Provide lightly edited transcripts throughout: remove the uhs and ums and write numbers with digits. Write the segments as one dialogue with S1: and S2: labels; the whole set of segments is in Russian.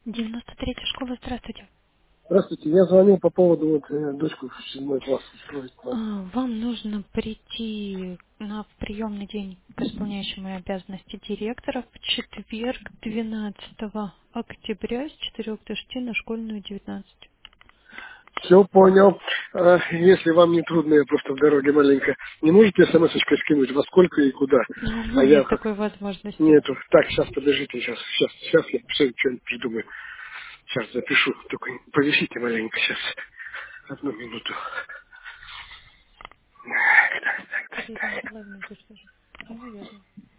S1: 93-я школа, здравствуйте.
S2: Здравствуйте, я звонил по поводу дочку в 7 класс устроить.
S1: Вам нужно прийти на приемный день к исполняющему обязанности директора в четверг, 12 октября с 4 до 6 на школьную 19.
S2: Все понял. Если вам не трудно, я просто в дороге маленько. Не можете смс-очкой скинуть, во сколько и куда?
S1: Но у
S2: А
S1: меня
S2: я
S1: нет
S2: как...
S1: такой возможности.
S2: Нету. Так, сейчас, подождите, сейчас я все что-нибудь придумаю. Сейчас запишу. Только повисите маленько сейчас. Одну минуту.
S1: Это Ирина Николаевна дочка же. Ну, наверное.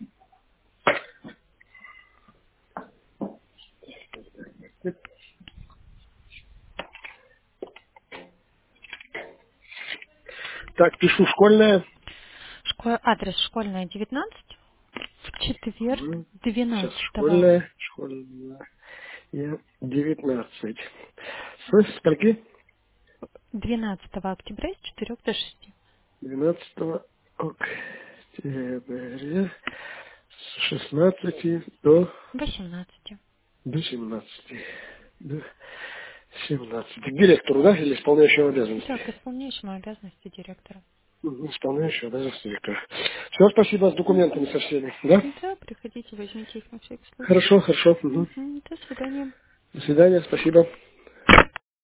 S2: Так, пишу школьная.
S1: Адрес школьная 19 в четверг
S2: Сейчас
S1: 12
S2: школьная. Я 19. С скольки?
S1: 12 октября с 4 до 6.
S2: 12 октября с 16
S1: 18.
S2: до 17. До 17. К директору, да, или исполняющему обязанности?
S1: Да, к исполняющему обязанности директора.
S2: Исполняющего обязанности директора. Все, спасибо, с документами со всеми, да?
S1: Да, приходите, возьмите их на всякий случай.
S2: Хорошо, хорошо. Мгм.
S1: До свидания.
S2: До свидания, спасибо.